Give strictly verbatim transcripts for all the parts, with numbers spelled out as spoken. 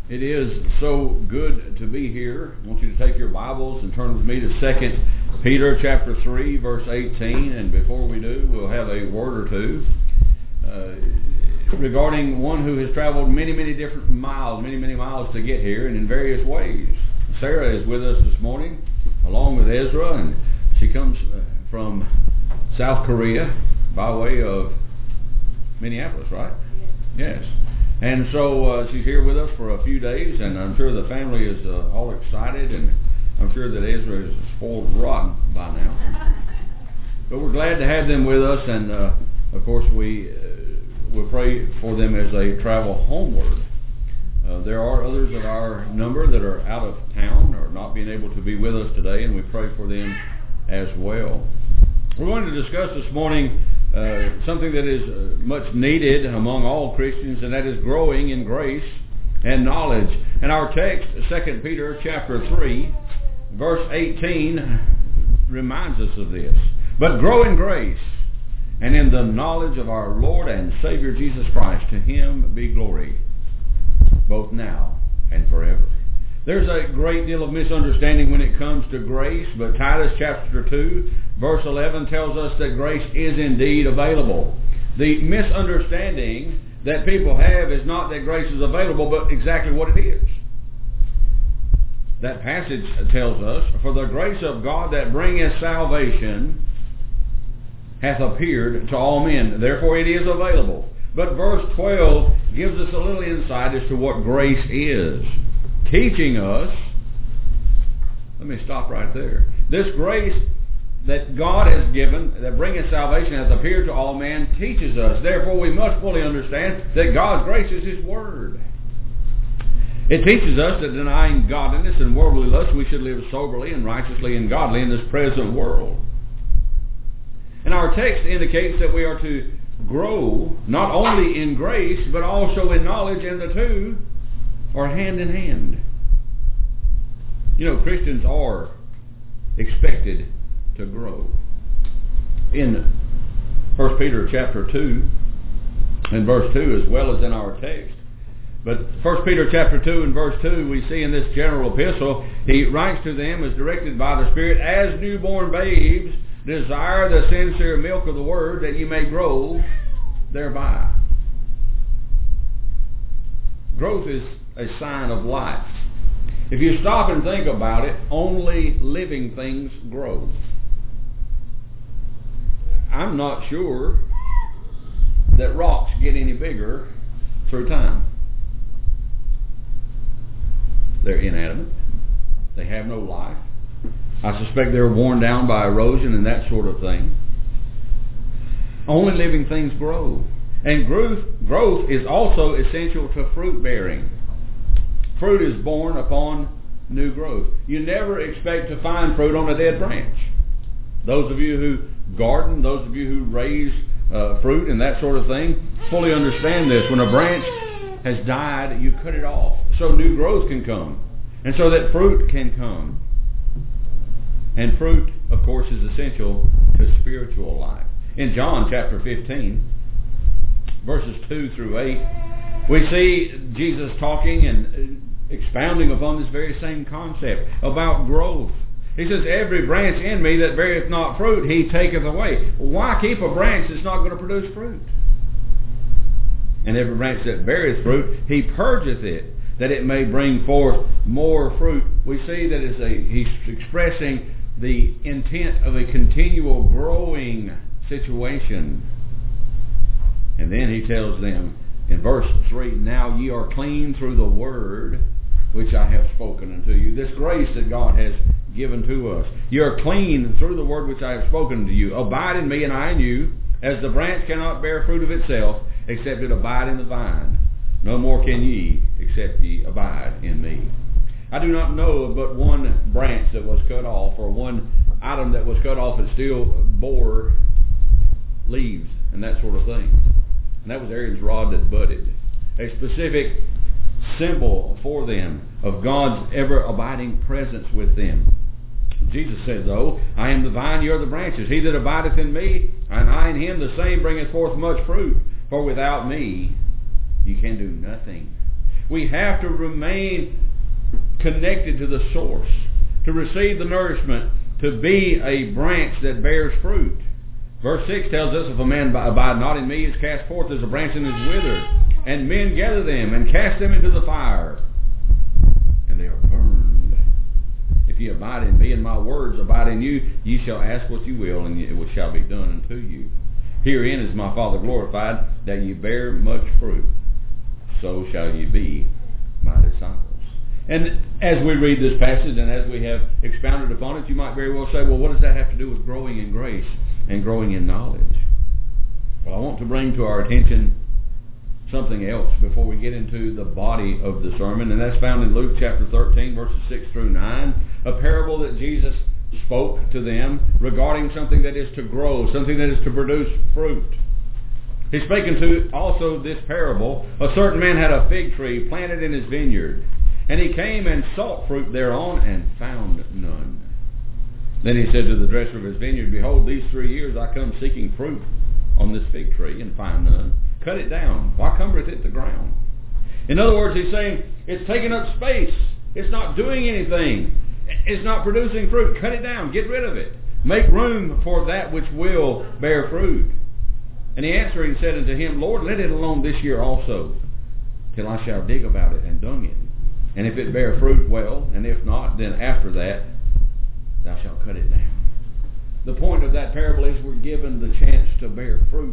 It is so good to be here. I want you to take your Bibles and turn with me to Second Peter chapter three, verse eighteen. And before we do, we'll have a word or two uh, regarding one who has traveled many, many different miles, many, many miles to get here, and in various ways. Sarah is with us this morning, along with Ezra, and she comes from South Korea by way of Minneapolis, right? Yes. Yes. And so uh, she's here with us for a few days, and I'm sure the family is uh, all excited, and I'm sure that Ezra is spoiled rotten by now. But we're glad to have them with us, and uh, of course we uh, will pray for them as they travel homeward. Uh, there are others of our number that are out of town or not being able to be with us today, and we pray for them as well. We're going to discuss this morning Uh, something that is uh, much needed among all Christians, and that is growing in grace and knowledge. And our text, Second Peter chapter three, verse eighteen, reminds us of this. But grow in grace and in the knowledge of our Lord and Savior Jesus Christ. To Him be glory, both now and forever. There's a great deal of misunderstanding when it comes to grace, but Titus chapter two, verse eleven tells us that grace is indeed available. The misunderstanding that people have is not that grace is available, but exactly what it is. That passage tells us, for the grace of God that bringeth salvation hath appeared to all men. Therefore it is available. But verse twelve gives us a little insight as to what grace is, teaching us, let me stop right there. This grace that God has given, that bringeth salvation, has appeared to all men, teaches us. Therefore, we must fully understand that God's grace is His Word. It teaches us that denying godliness and worldly lust, we should live soberly and righteously and godly in this present world. And our text indicates that we are to grow not only in grace, but also in knowledge, and the two are hand in hand. You know, Christians are expected to grow. In First Peter chapter two and verse two, as well as in our text. But First Peter chapter two and verse two, we see in this general epistle, he writes to them as directed by the Spirit, as newborn babes, desire the sincere milk of the Word, that you may grow thereby. Growth is a sign of life. If you stop and think about it, only living things grow. I'm not sure that rocks get any bigger through time. They're inanimate. They have no life. I suspect they're worn down by erosion and that sort of thing. Only living things grow. And growth, growth is also essential to fruit bearing. Fruit is born upon new growth. You never expect to find fruit on a dead branch. Those of you who garden, those of you who raise uh, fruit and that sort of thing, fully understand this. When a branch has died, you cut it off so new growth can come, and so that fruit can come. And fruit, of course, is essential to spiritual life. In John chapter fifteen, verses two through eight, we see Jesus talking and expounding upon this very same concept about growth. He says, every branch in me that beareth not fruit, He taketh away. Why keep a branch that's not going to produce fruit? And every branch that beareth fruit, He purgeth it, that it may bring forth more fruit. We see that it's a, He's expressing the intent of a continual growing situation. And then He tells them in verse three, now ye are clean through the word which I have spoken unto you. This grace that God has given to us. You are clean through the word which I have spoken to you. Abide in me and I in you, as the branch cannot bear fruit of itself, except it abide in the vine. No more can ye, except ye abide in me. I do not know of but one branch that was cut off, or one item that was cut off that still bore leaves and that sort of thing. And that was Aaron's rod that budded. A specific symbol for them of God's ever-abiding presence with them. Jesus said, though, I am the vine, you are the branches. He that abideth in me, and I in him, the same bringeth forth much fruit. For without me, you can do nothing. We have to remain connected to the source, to receive the nourishment, to be a branch that bears fruit. Verse six tells us, if a man abide not in me, he is cast forth as a branch and is withered, and men gather them and cast them into the fire, and they are burned. If ye abide in me and my words abide in you, ye shall ask what you will, and it shall be done unto you. Herein is my Father glorified, that ye bear much fruit. So shall ye be my disciples. And as we read this passage and as we have expounded upon it, you might very well say, well, what does that have to do with growing in grace and growing in knowledge? Well, I want to bring to our attention something else before we get into the body of the sermon, and that's found in Luke chapter thirteen, verses six through nine, a parable that Jesus spoke to them regarding something that is to grow, something that is to produce fruit. He's speaking to also this parable. A certain man had a fig tree planted in his vineyard, and he came and sought fruit thereon and found none. Then he said to the dresser of his vineyard, behold, these three years I come seeking fruit on this fig tree and find none. Cut it down. Why cumbereth it the ground? In other words, he's saying it's taking up space. It's not doing anything. It's not producing fruit. Cut it down. Get rid of it. Make room for that which will bear fruit. And he answering said unto him, Lord, let it alone this year also, till I shall dig about it and dung it. And if it bear fruit, well, and if not, then after that thou shalt cut it down. The point of that parable is we're given the chance to bear fruit.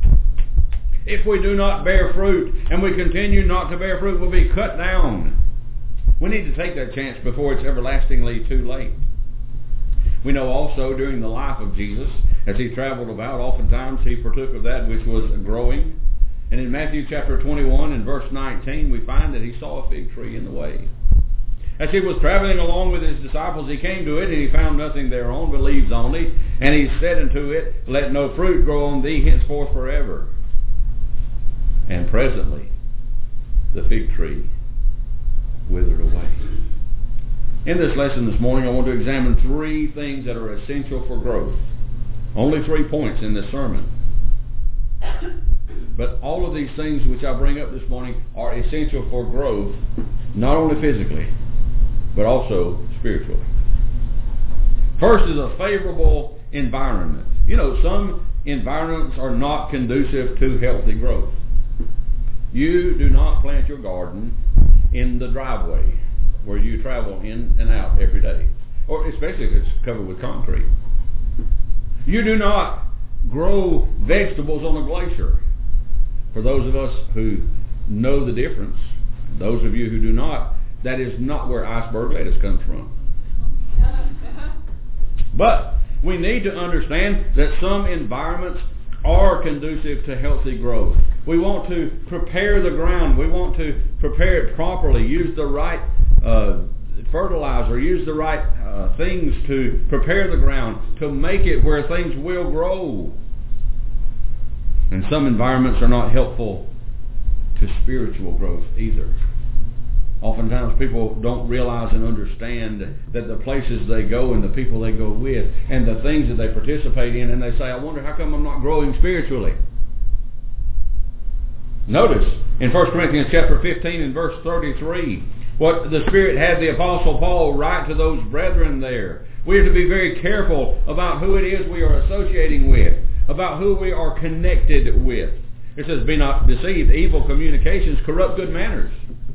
If we do not bear fruit and we continue not to bear fruit, we'll be cut down. We need to take that chance before it's everlastingly too late. We know also during the life of Jesus, as he traveled about, oftentimes he partook of that which was growing. And in Matthew chapter twenty-one and verse nineteen, we find that he saw a fig tree in the way. As he was traveling along with his disciples, he came to it, and he found nothing thereon but leaves only. And he said unto it, let no fruit grow on thee henceforth forever. And presently the fig tree withered away. In this lesson this morning, I want to examine three things that are essential for growth. Only three points in this sermon. But all of these things which I bring up this morning are essential for growth, not only physically, but also spiritually. First is a favorable environment. You know, some environments are not conducive to healthy growth. You do not plant your garden in the driveway where you travel in and out every day, or especially if it's covered with concrete. You do not grow vegetables on a glacier. For those of us who know the difference, those of you who do not, that is not where iceberg lettuce comes from. But we need to understand that some environments are conducive to healthy growth. We want to prepare the ground. We want to prepare it properly, use the right uh, fertilizer, use the right uh, things to prepare the ground, to make it where things will grow. And some environments are not helpful to spiritual growth either. Oftentimes people don't realize and understand that the places they go and the people they go with and the things that they participate in, and they say, I wonder how come I'm not growing spiritually. Notice in First Corinthians chapter fifteen and verse thirty-three, what the Spirit had the Apostle Paul write to those brethren there. We are to be very careful about who it is we are associating with, about who we are connected with. It says, be not deceived, evil communications corrupt good manners.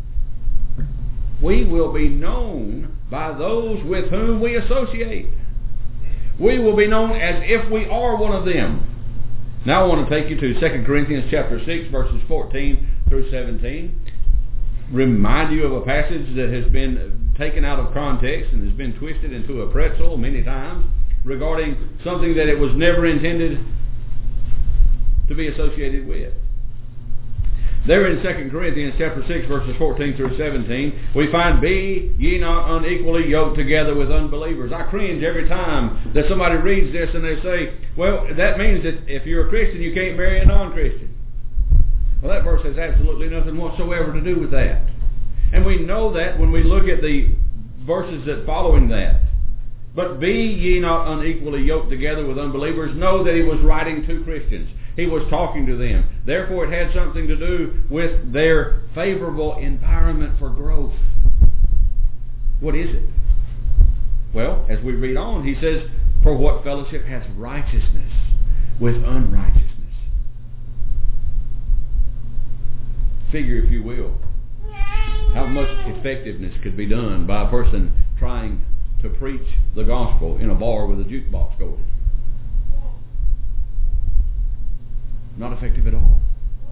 We will be known by those with whom we associate. We will be known as if we are one of them. Now I want to take you to Second Corinthians chapter six, verses fourteen through seventeen. Remind you of a passage that has been taken out of context and has been twisted into a pretzel many times regarding something that it was never intended to be associated with. There in Second Corinthians chapter six, verses fourteen through seventeen, we find, be ye not unequally yoked together with unbelievers. I cringe every time that somebody reads this and they say, well, that means that if you're a Christian, you can't marry a non-Christian. Well, that verse has absolutely nothing whatsoever to do with that. And we know that when we look at the verses that following that. But be ye not unequally yoked together with unbelievers. Know that he was writing to Christians. He was talking to them. Therefore, it had something to do with their favorable environment for growth. What is it? Well, as we read on, he says, for what fellowship has righteousness with unrighteousness? Figure, if you will, how much effectiveness could be done by a person trying to preach the gospel in a bar with a jukebox going. Not effective at all.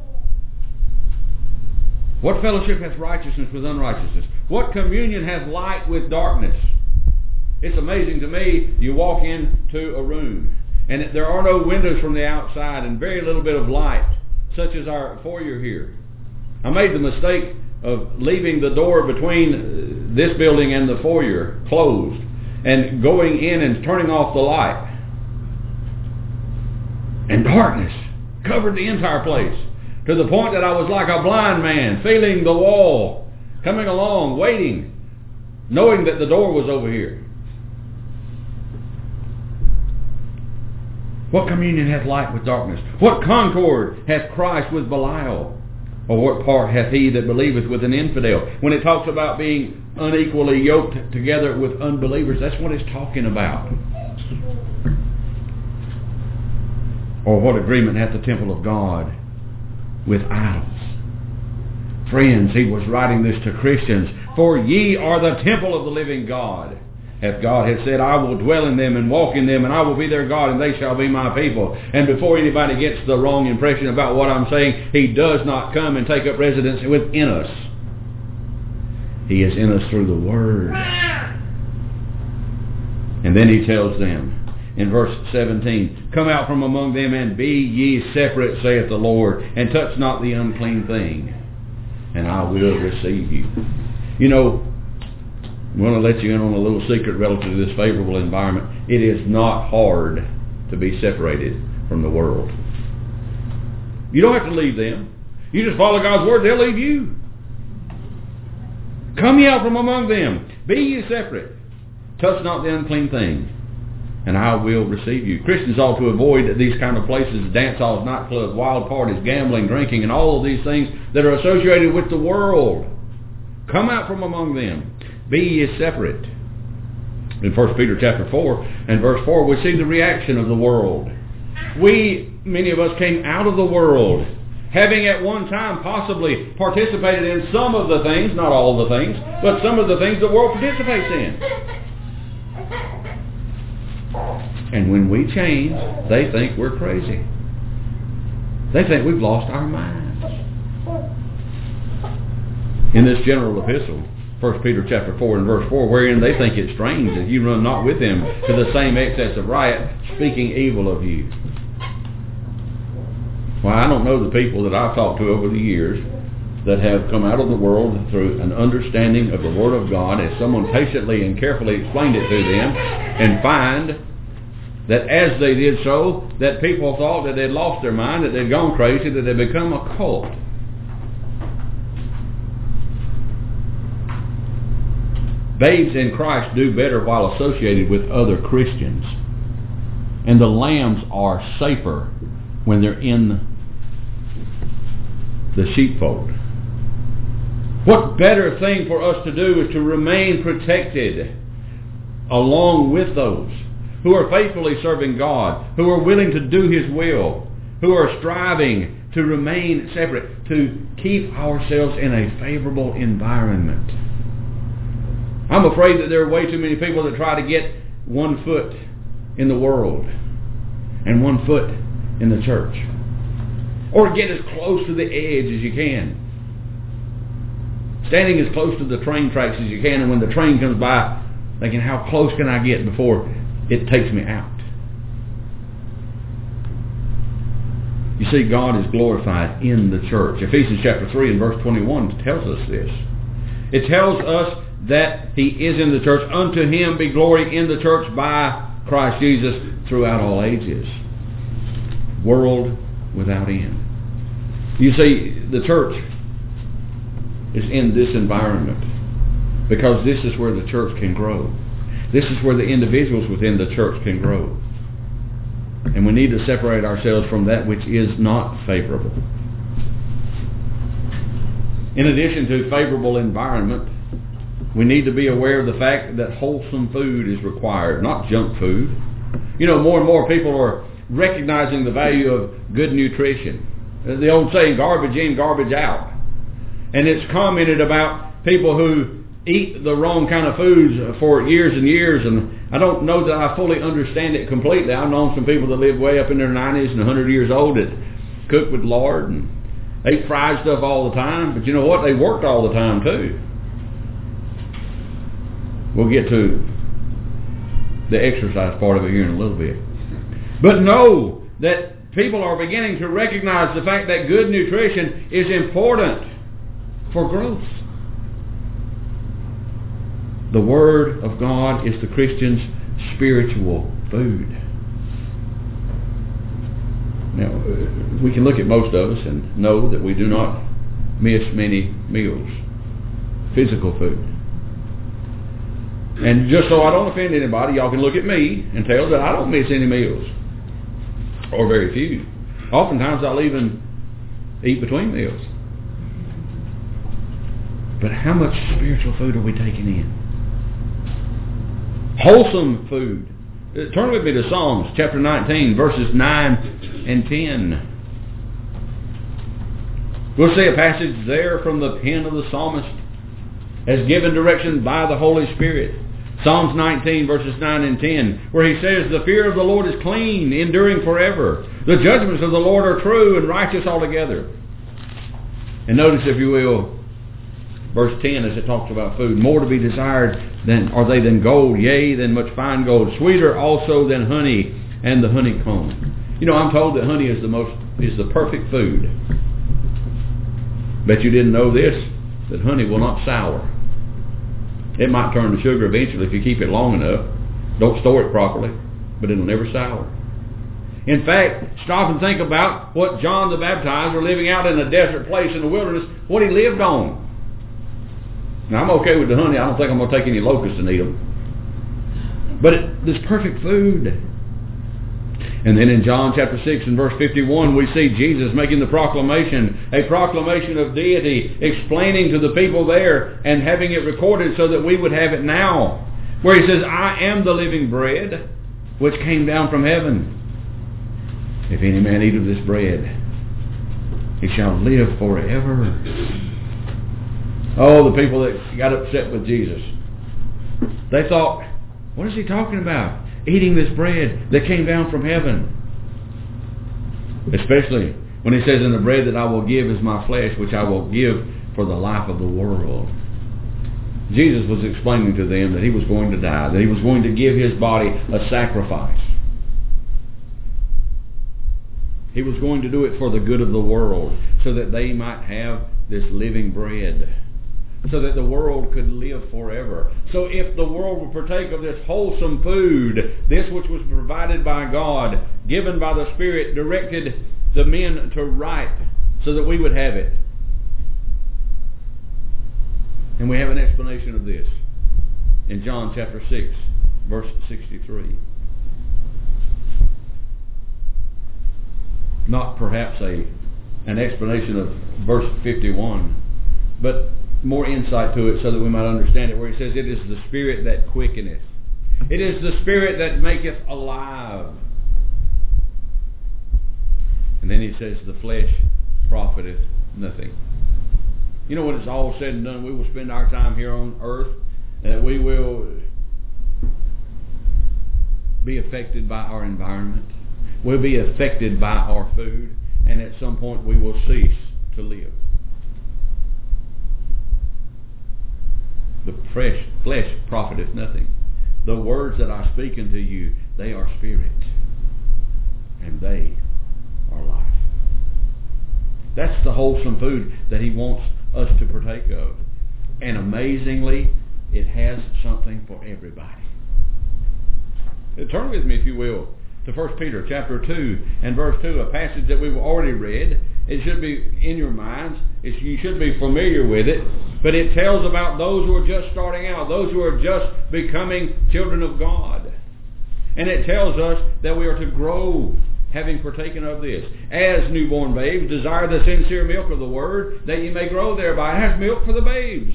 What fellowship has righteousness with unrighteousness? What communion has light with darkness? It's amazing to me, you walk into a room and there are no windows from the outside and very little bit of light, such as our foyer here. I made the mistake of leaving the door between this building and the foyer closed and going in and turning off the light. And darkness covered the entire place to the point that I was like a blind man, feeling the wall, coming along, waiting, knowing that the door was over here. What communion hath light with darkness? What concord hath Christ with Belial? Or what part hath he that believeth with an infidel? When it talks about being unequally yoked together with unbelievers, that's what it's talking about. Or what agreement hath the temple of God with idols? Friends, he was writing this to Christians. For ye are the temple of the living God. As God has said, I will dwell in them and walk in them, and I will be their God, and they shall be my people. And before anybody gets the wrong impression about what I'm saying, he does not come and take up residence within us. He is in us through the Word. And then he tells them in verse seventeen, come out from among them and be ye separate, saith the Lord, and touch not the unclean thing, and I will receive you. You know, I want to let you in on a little secret relative to this favorable environment. It is not hard to be separated from the world. You don't have to leave them. You just follow God's word, they'll leave you. Come ye out from among them. Be ye separate. Touch not the unclean thing, and I will receive you. Christians ought to avoid these kind of places, dance halls, nightclubs, wild parties, gambling, drinking, and all of these things that are associated with the world. Come out from among them. Be ye separate. In First Peter chapter four and verse four, we see the reaction of the world. We, many of us, came out of the world, having at one time possibly participated in some of the things, not all the things, but some of the things the world participates in. And when we change, they think we're crazy. They think we've lost our minds. In this general epistle, First Peter chapter four and verse four, wherein they think it strange that you run not with him to the same excess of riot, speaking evil of you. Well, I don't know the people that I've talked to over the years that have come out of the world through an understanding of the Word of God as someone patiently and carefully explained it to them, and find that as they did so, that people thought that they'd lost their mind, that they'd gone crazy, that they'd become a cult. Babes in Christ do better while associated with other Christians. And the lambs are safer when they're in the sheepfold. What better thing for us to do is to remain protected along with those who are faithfully serving God, who are willing to do His will, who are striving to remain separate, to keep ourselves in a favorable environment. I'm afraid that there are way too many people that try to get one foot in the world and one foot in the church. Or get as close to the edge as you can. Standing as close to the train tracks as you can, and when the train comes by, thinking, how close can I get before it takes me out? You see, God is glorified in the church. Ephesians chapter three and verse twenty-one tells us this. It tells us that He is in the church. Unto Him be glory in the church by Christ Jesus throughout all ages. World without end. You see, the church is in this environment because this is where the church can grow. This is where the individuals within the church can grow. And we need to separate ourselves from that which is not favorable. In addition to favorable environment, we need to be aware of the fact that wholesome food is required, not junk food. You know, more and more people are recognizing the value of good nutrition. The old saying, garbage in, garbage out. And it's commented about people who eat the wrong kind of foods for years and years, and I don't know that I fully understand it completely. I've known some people that live way up in their nineties and one hundred years old that cook with lard and ate fried stuff all the time, but you know what? They worked all the time too. We'll get to the exercise part of it here in a little bit. But know that people are beginning to recognize the fact that good nutrition is important for growth. The Word of God is the Christian's spiritual food. Now, we can look at most of us and know that we do not miss many meals. Physical food. And just so I don't offend anybody, y'all can look at me and tell that I don't miss any meals. Or very few. Oftentimes I'll even eat between meals. But how much spiritual food are we taking in? Wholesome food. Turn with me to Psalms chapter nineteen, verses nine and ten. We'll see a passage there from the pen of the psalmist as given direction by the Holy Spirit. Psalms nineteen, verses nine and ten, where he says, the fear of the Lord is clean, enduring forever. The judgments of the Lord are true and righteous altogether. And notice, if you will, verse ten, as it talks about food, more to be desired than are they than gold, yea, than much fine gold, sweeter also than honey and the honeycomb. You know, I'm told that honey is the most is the perfect food. Bet you didn't know this, that honey will not sour. It might turn to sugar eventually if you keep it long enough. Don't store it properly, but it'll never sour. In fact, stop and think about what John the Baptizer, living out in a desert place in the wilderness, what he lived on. Now, I'm okay with the honey. I don't think I'm going to take any locusts and eat them. But it, this perfect food. And then in John chapter six and verse fifty-one, we see Jesus making the proclamation, a proclamation of deity, explaining to the people there and having it recorded so that we would have it now. Where he says, I am the living bread which came down from heaven. If any man eat of this bread, he shall live forever. Oh, the people that got upset with Jesus. They thought, what is he talking about? Eating this bread that came down from heaven. Especially when he says, and the bread that I will give is my flesh, which I will give for the life of the world. Jesus was explaining to them that he was going to die, that he was going to give his body a sacrifice. He was going to do it for the good of the world, so that they might have this living bread, so that the world could live forever. So if the world would partake of this wholesome food, this which was provided by God, given by the Spirit, directed the men to write so that we would have it. And we have an explanation of this in John chapter six, verse sixty-three. Not perhaps a an explanation of verse fifty-one, but more insight to it so that we might understand it, where he says, it is the Spirit that quickeneth. It is the Spirit that maketh alive. And then he says, the flesh profiteth nothing. You know, when it's all said and done, we will spend our time here on earth, and we will be affected by our environment. We'll be affected by our food, and at some point we will cease to live. The fresh flesh profiteth nothing. The words that I speak unto you, they are spirit, and they are life. That's the wholesome food that he wants us to partake of. And amazingly, it has something for everybody. Turn with me, if you will, to First Peter chapter two and verse two, a passage that we've already read. It should be in your minds. It's, you should be familiar with it. But it tells about those who are just starting out, those who are just becoming children of God. And it tells us that we are to grow, having partaken of this. As newborn babes, desire the sincere milk of the Word, that you may grow thereby. It has milk for the babes.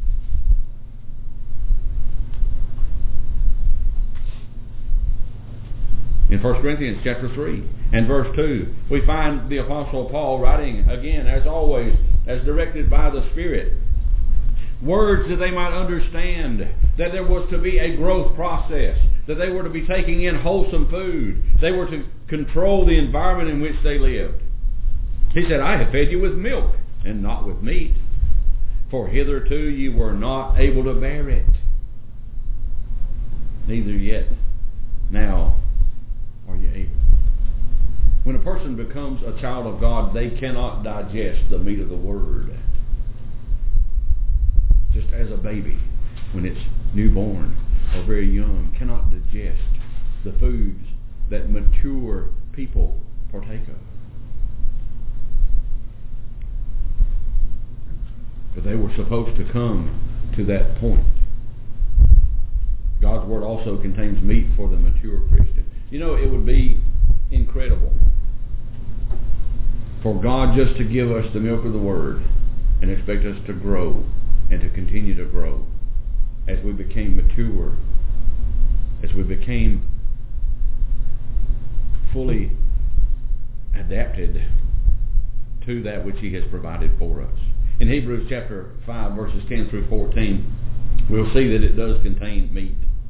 In First Corinthians chapter three and verse two, we find the Apostle Paul writing, again, as always, as directed by the Spirit, words that they might understand that there was to be a growth process, that they were to be taking in wholesome food, they were to control the environment in which they lived. He said, I have fed you with milk and not with meat, for hitherto you were not able to bear it, neither yet now are you able. When a person becomes a child of God, they cannot digest the meat of the Word. Just as a baby, when it's newborn or very young, cannot digest the foods that mature people partake of. But they were supposed to come to that point. God's Word also contains meat for the mature Christian. You know, it would be incredible for God just to give us the milk of the Word and expect us to grow and to continue to grow as we became mature, as we became fully adapted to that which He has provided for us. In Hebrews chapter five, verses ten through fourteen, we'll see that it does contain meat.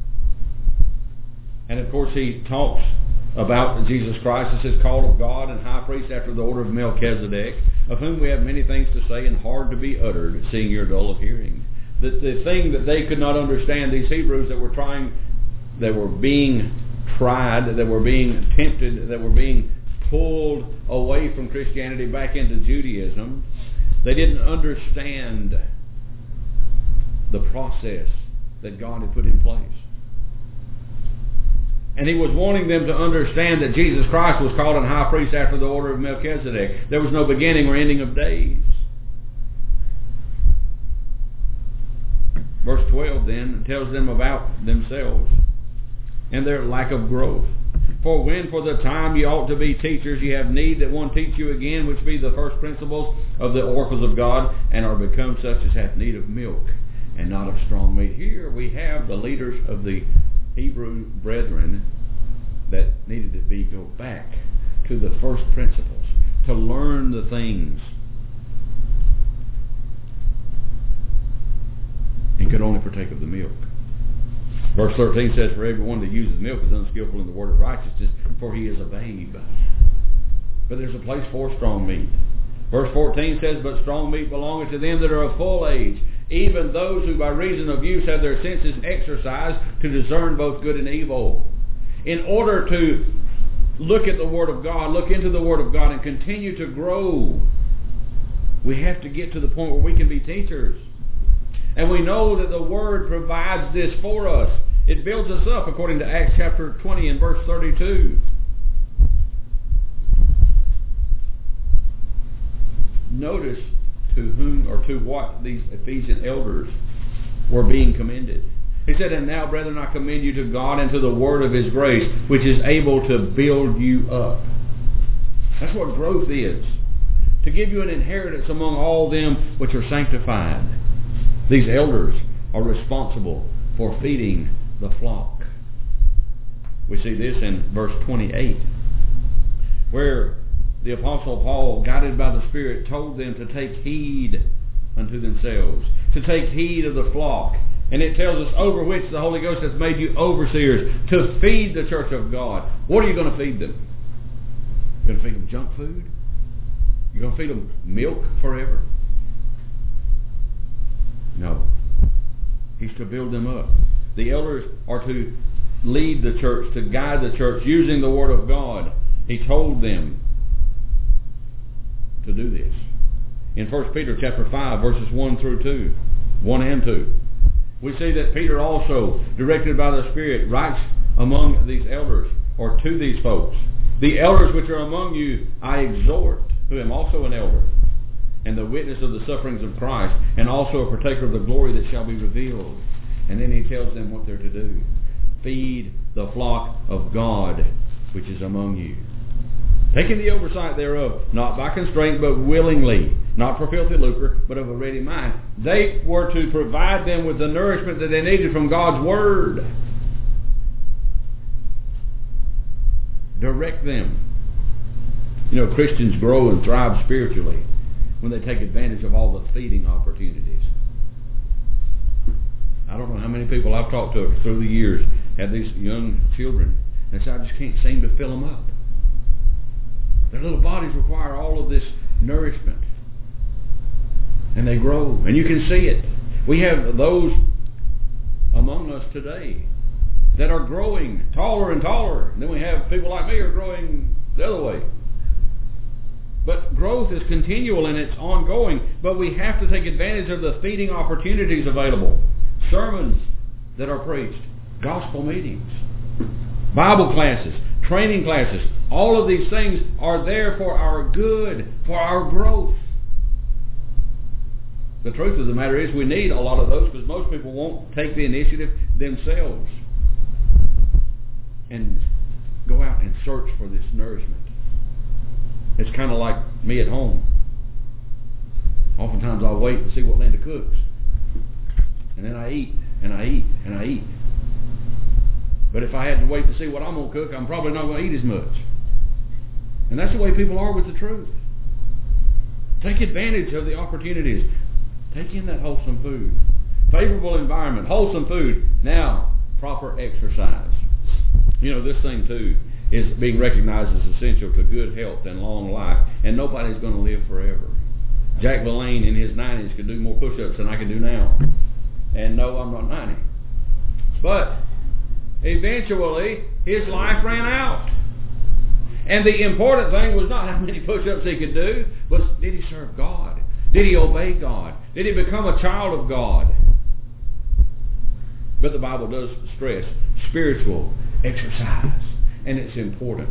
And of course he talks about Jesus Christ as his called of God and high priest after the order of Melchizedek, of whom we have many things to say and hard to be uttered, seeing you're dull of hearing. The, the thing that they could not understand, these Hebrews that were trying, that were being tried, that were being tempted, that were being pulled away from Christianity back into Judaism, they didn't understand the process that God had put in place. And he was wanting them to understand that Jesus Christ was called a high priest after the order of Melchizedek. There was no beginning or ending of days. Verse twelve then tells them about themselves and their lack of growth. For when for the time you ought to be teachers, you have need that one teach you again, which be the first principles of the oracles of God, and are become such as have need of milk and not of strong meat. Here we have the leaders of the Hebrew brethren that needed to be go back to the first principles, to learn the things, and could only partake of the milk. Verse thirteen says, for everyone that uses milk is unskillful in the word of righteousness, for he is a babe. But there's a place for strong meat. Verse fourteen says, but strong meat belongeth to them that are of full age, even those who by reason of use have their senses exercised to discern both good and evil. In order to look at the Word of God, look into the Word of God, and continue to grow, we have to get to the point where we can be teachers. And we know that the Word provides this for us. It builds us up according to Acts chapter twenty and verse thirty-two. Notice to whom or to what these Ephesian elders were being commended. He said, and now, brethren, I commend you to God and to the word of His grace, which is able to build you up. That's what growth is. To give you an inheritance among all them which are sanctified. These elders are responsible for feeding the flock. We see this in verse twenty-eight, where the Apostle Paul, guided by the Spirit, told them to take heed unto themselves, to take heed of the flock. And it tells us, over which the Holy Ghost has made you overseers, to feed the church of God. What are you going to feed them? You're going to feed them junk food? You're going to feed them milk forever? No. He's to build them up. The elders are to lead the church, to guide the church, using the Word of God. He told them to do this. In First Peter chapter five, verses one through two, one and two, we see that Peter also, directed by the Spirit, writes among these elders, or to these folks, the elders which are among you I exhort, who am also an elder, and the witness of the sufferings of Christ, and also a partaker of the glory that shall be revealed. And then he tells them what they're to do. feed the flock of God which is among you, taking the oversight thereof, not by constraint, but willingly, not for filthy lucre, but of a ready mind. They were to provide them with the nourishment that they needed from God's Word. Direct them. You know, Christians grow and thrive spiritually when they take advantage of all the feeding opportunities. I don't know how many people I've talked to through the years have these young children, and so I just can't seem to fill them up. Their little bodies require all of this nourishment, and they grow, and you can see it. We have those among us today that are growing taller and taller, and then we have people like me who are growing the other way. But growth is continual and it's ongoing, but we have to take advantage of the feeding opportunities available. Sermons that are preached, gospel meetings, Bible classes, training classes, all of these things are there for our good, for our growth. The truth of the matter is we need a lot of those because most people won't take the initiative themselves and go out and search for this nourishment. It's kind of like me at home. Oftentimes I'll wait and see what Linda cooks. And then I eat, and I eat, and I eat. But if I had to wait to see what I'm going to cook, I'm probably not going to eat as much. And that's the way people are with the truth. Take advantage of the opportunities. Take in that wholesome food. Favorable environment, wholesome food. Now, proper exercise. You know, this thing too is being recognized as essential to good health and long life, and nobody's going to live forever. Jack LaLanne in his nineties could do more push-ups than I can do now. And no, I'm not ninety. But eventually, his life ran out. And the important thing was not how many push-ups he could do, but did he serve God? Did he obey God? Did he become a child of God? But the Bible does stress spiritual exercise, and it's important.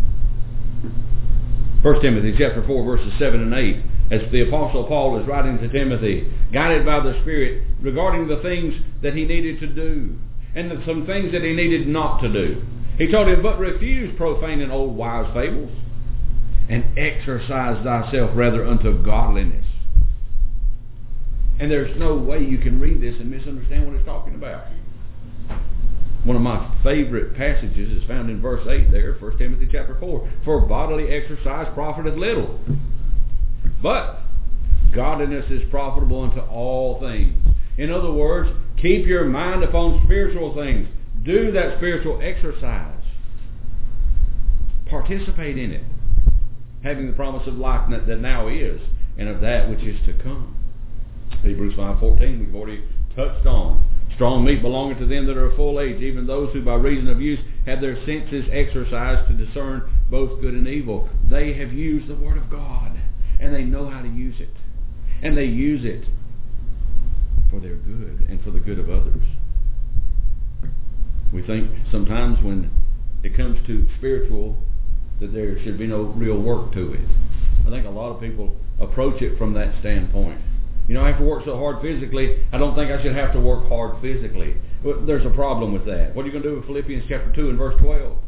First Timothy chapter four, verses seven and eight, as the Apostle Paul is writing to Timothy, guided by the Spirit regarding the things that he needed to do, and the, some things that he needed not to do. He told him, but refuse profane and old wives' fables, and exercise thyself rather unto godliness. And there's no way you can read this and misunderstand what it's talking about. One of my favorite passages is found in verse eight there, First Timothy chapter four. For bodily exercise profiteth little, but godliness is profitable unto all things. In other words, keep your mind upon spiritual things. Do that spiritual exercise. Participate in it, having the promise of life that now is, and of that which is to come. Hebrews five fourteen we've already touched on. Strong meat belonging to them that are of full age, even those who by reason of use have their senses exercised to discern both good and evil. They have used the Word of God, and they know how to use it. And they use it for their good and for the good of others. We think sometimes when it comes to spiritual that there should be no real work to it. I think a lot of people approach it from that standpoint. You know, I have to work so hard physically, I don't think I should have to work hard physically. But there's a problem with that. What are you going to do with Philippians chapter two and verse twelve?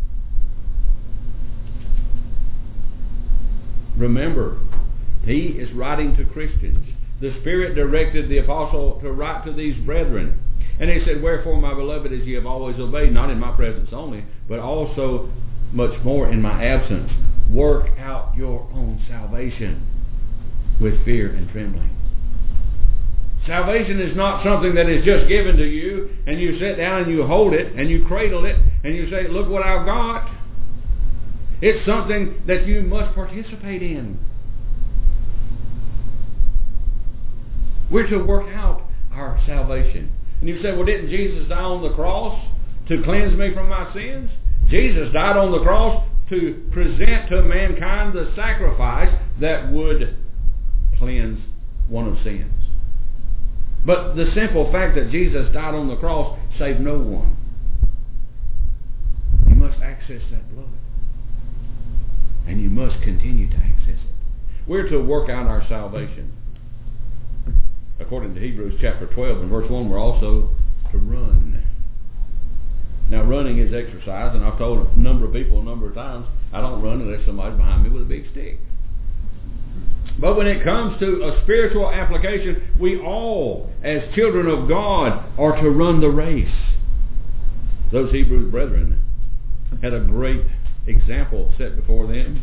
Remember, he is writing to Christians. The Spirit directed the apostle to write to these brethren. And he said, wherefore, my beloved, as ye have always obeyed, not in my presence only, but also much more in my absence, work out your own salvation with fear and trembling. Salvation is not something that is just given to you and you sit down and you hold it and you cradle it and you say, look what I've got. It's something that you must participate in. We're to work out our salvation. And you say, well, didn't Jesus die on the cross to cleanse me from my sins? Jesus died on the cross to present to mankind the sacrifice that would cleanse one of sins. But the simple fact that Jesus died on the cross saved no one. You must access that blood. And you must continue to access it. We're to work out our salvation. According to Hebrews chapter twelve and verse one, we're also to run. Now, running is exercise, and I've told a number of people a number of times, I don't run unless somebody's behind me with a big stick. But when it comes to a spiritual application, we all, as children of God, are to run the race. Those Hebrew brethren had a great example set before them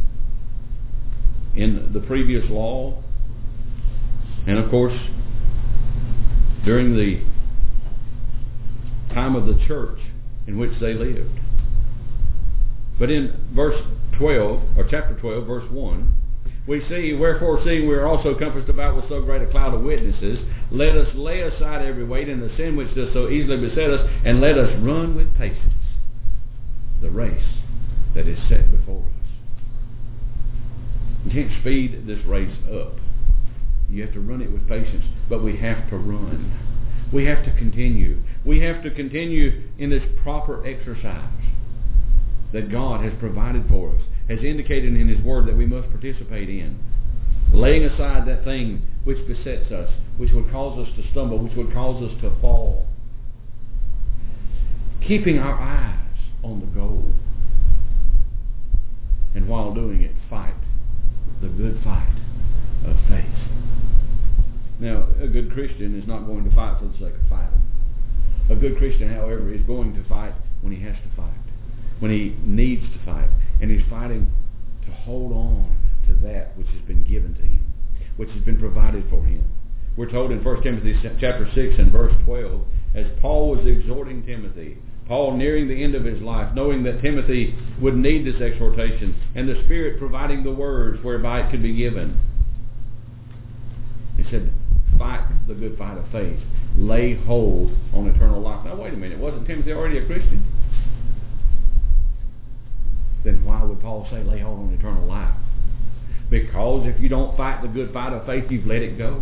in the previous law. And of course, during the time of the church in which they lived. But in verse twelve, or chapter twelve, verse one, we see, wherefore seeing we are also compassed about with so great a cloud of witnesses, let us lay aside every weight and the sin which does so easily beset us, and let us run with patience the race that is set before us. You can't speed this race up. You have to run it with patience, but we have to run. We have to continue. We have to continue in this proper exercise that God has provided for us, has indicated in His Word that we must participate in. Laying aside that thing which besets us, which would cause us to stumble, which would cause us to fall. Keeping our eyes on the goal. And while doing it, fight the good fight of faith. Now, a good Christian is not going to fight for the sake of fighting. A good Christian, however, is going to fight when he has to fight, when he needs to fight, and he's fighting to hold on to that which has been given to him, which has been provided for him. We're told in First Timothy chapter six and verse twelve, as Paul was exhorting Timothy, Paul nearing the end of his life, knowing that Timothy would need this exhortation, and the Spirit providing the words whereby it could be given. He said, fight the good fight of faith. Lay hold on eternal life. Now wait a minute, wasn't Timothy already a Christian? Then why would Paul say lay hold on eternal life? Because if you don't fight the good fight of faith, you've let it go.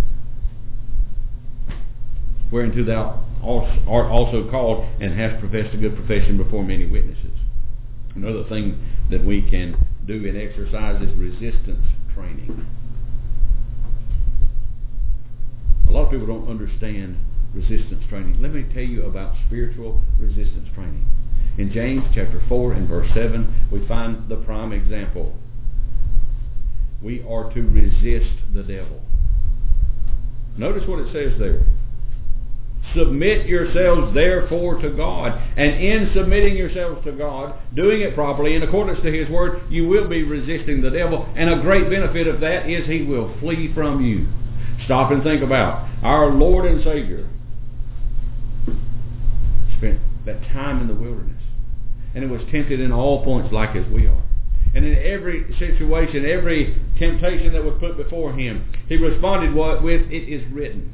Whereunto thou art also called, and hast professed a good profession before many witnesses. Another thing that we can do in exercise is resistance training. A lot of people don't understand resistance training. Let me tell you about spiritual resistance training. In James chapter four and verse seven, we find the prime example. We are to resist the devil. Notice what it says there. Submit yourselves therefore to God. And in submitting yourselves to God, doing it properly in accordance to His Word, you will be resisting the devil. And a great benefit of that is he will flee from you. Stop and think about our Lord and Savior spent that time in the wilderness, and it was tempted in all points like as we are. And in every situation, every temptation that was put before Him, He responded with, it is written.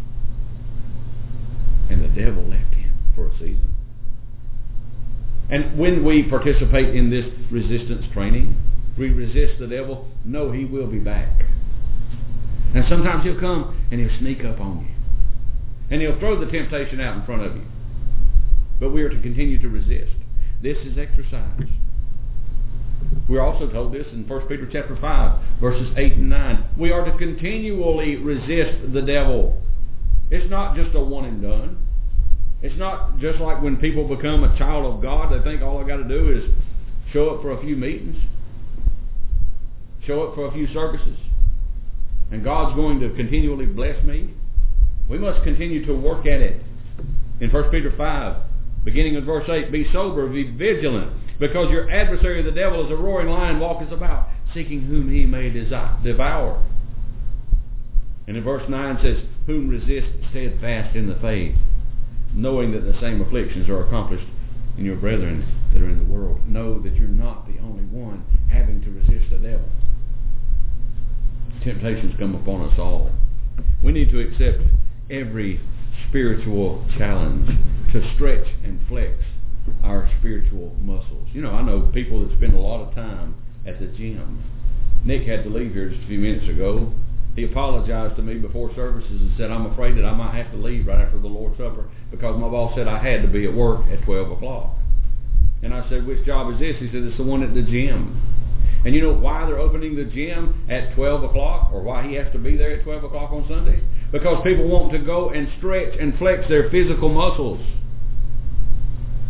And the devil left Him for a season. And when we participate in this resistance training, we resist the devil, know he will be back. And sometimes he'll come and he'll sneak up on you. And he'll throw the temptation out in front of you. But we are to continue to resist. This is exercise. We're also told this in First Peter chapter five, verses eight and nine. We are to continually resist the devil. It's not just a one and done. It's not just like when people become a child of God, they think all I got to do is show up for a few meetings, show up for a few services, and God's going to continually bless me. We must continue to work at it. In First Peter five, beginning in verse eight, be sober, be vigilant, because your adversary the devil is a roaring lion, walketh about, seeking whom he may devour. And in verse nine says, whom resist steadfast in the faith, knowing that the same afflictions are accomplished in your brethren that are in the world. Know that you're not the only one having to resist the devil. Temptations come upon us all. We need to accept every spiritual challenge to stretch and flex our spiritual muscles. You know, I know people that spend a lot of time at the gym. Nick had to leave here just a few minutes ago. He apologized to me before services and said, I'm afraid that I might have to leave right after the Lord's Supper because my boss said I had to be at work at twelve o'clock. And I said, which job is this? He said, it's the one at the gym. And you know why they're opening the gym at twelve o'clock, or why he has to be there at twelve o'clock on Sunday? Because people want to go and stretch and flex their physical muscles.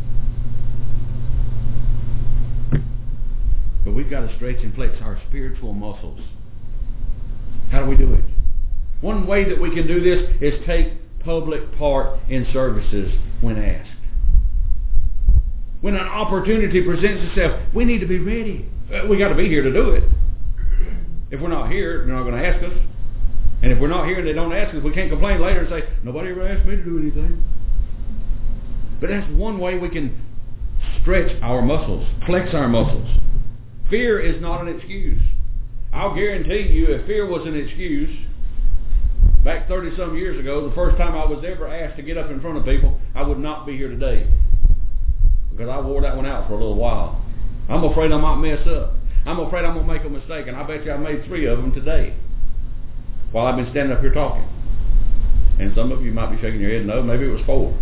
we've got to stretch and flex our spiritual muscles. How do we do it? One way that we can do this is take public part in services when asked. When an opportunity presents itself, we need to be ready. We got to be here to do it. If we're not here, they're not going to ask us. And if we're not here and they don't ask us, we can't complain later and say, nobody ever asked me to do anything. But that's one way we can stretch our muscles, flex our muscles. Fear is not an excuse. I'll guarantee you, if fear was an excuse, back thirty-some years ago, the first time I was ever asked to get up in front of people, I would not be here today. Because I wore that one out for a little while. I'm afraid I might mess up. I'm afraid I'm going to make a mistake, and I bet you I made three of them today while I've been standing up here talking. And some of you might be shaking your head, no, maybe it was four.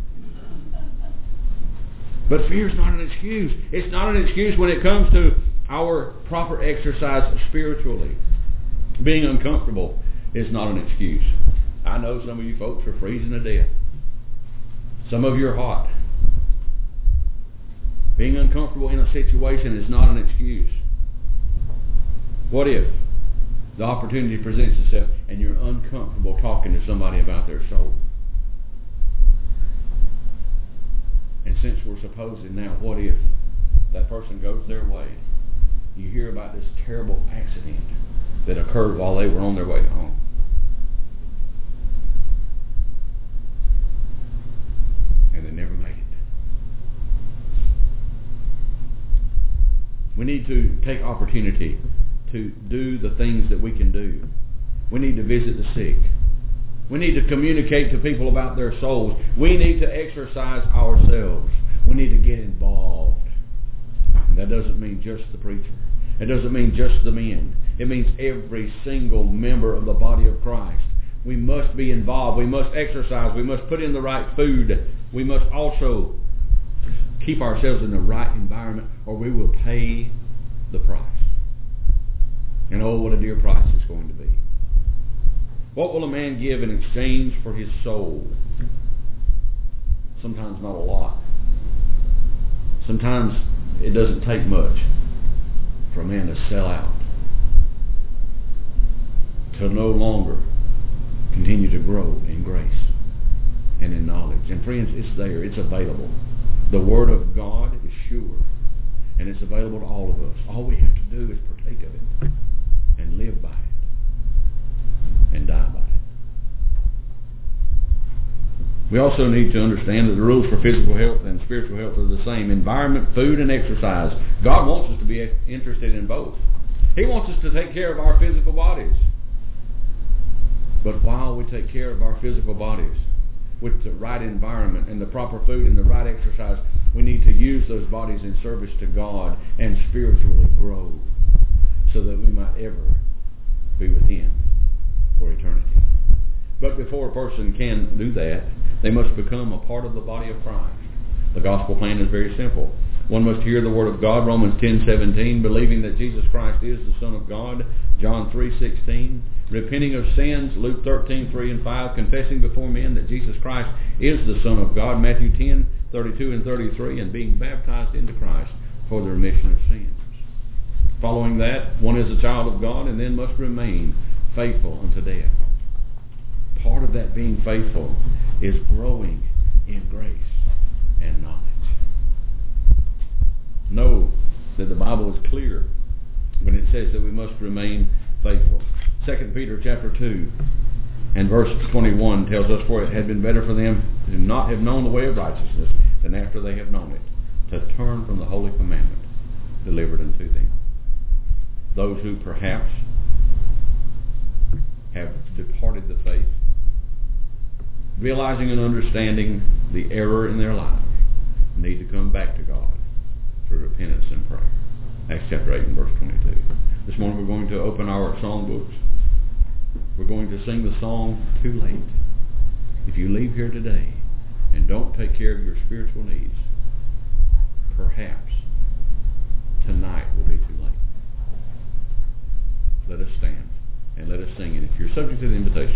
But fear is not an excuse. It's not an excuse when it comes to our proper exercise spiritually. Being uncomfortable is not an excuse. I know some of you folks are freezing to death. Some of you are hot. Being uncomfortable in a situation is not an excuse. What if the opportunity presents itself and you're uncomfortable talking to somebody about their soul? And since we're supposing now, what if that person goes their way? You hear about this terrible accident that occurred while they were on their way home. And they never made it. We need to take opportunity to do the things that we can do. We need to visit the sick. We need to communicate to people about their souls. We need to exercise ourselves. We need to get involved. And that doesn't mean just the preacher. It doesn't mean just the men. It means every single member of the body of Christ. We must be involved. We must exercise. We must put in the right food. We must also keep ourselves in the right environment, or we will pay the price. And oh, what a dear price it's going to be. What will a man give in exchange for his soul? Sometimes not a lot. Sometimes it doesn't take much for a man to sell out, to no longer continue to grow in grace and in knowledge. And friends, it's there. It's available. The Word of God is sure, and it's available to all of us. All we have to do is partake of it and live by it and die by it. We also need to understand that the rules for physical health and spiritual health are the same. Environment, food, and exercise. God wants us to be interested in both. He wants us to take care of our physical bodies. But while we take care of our physical bodies with the right environment and the proper food and the right exercise, we need to use those bodies in service to God and spiritually grow so that we might ever be with Him for eternity. But before a person can do that, they must become a part of the body of Christ. The gospel plan is very simple. One must hear the word of God, Romans ten seventeen, believing that Jesus Christ is the Son of God, John three sixteen, repenting of sins, Luke thirteen three and five, confessing before men that Jesus Christ is the Son of God, Matthew ten thirty-two and thirty-three, and being baptized into Christ for the remission of sins. Following that, one is a child of God and then must remain faithful unto death. Part of that being faithful is growing in grace and knowledge. Know that the Bible is clear when it says that we must remain faithful. Second Peter chapter two and verse twenty-one tells us, for it had been better for them to not have known the way of righteousness than after they have known it, to turn from the holy commandment delivered unto them. Those who perhaps have departed the faith, realizing and understanding the error in their lives, need to come back to God through repentance and prayer. Acts chapter eight and verse twenty-two. This morning we're going to open our songbooks. We're going to sing the song, Too Late. If you leave here today and don't take care of your spiritual needs, perhaps tonight will be too late. Let us stand and let us sing. And if you're subject to the invitation,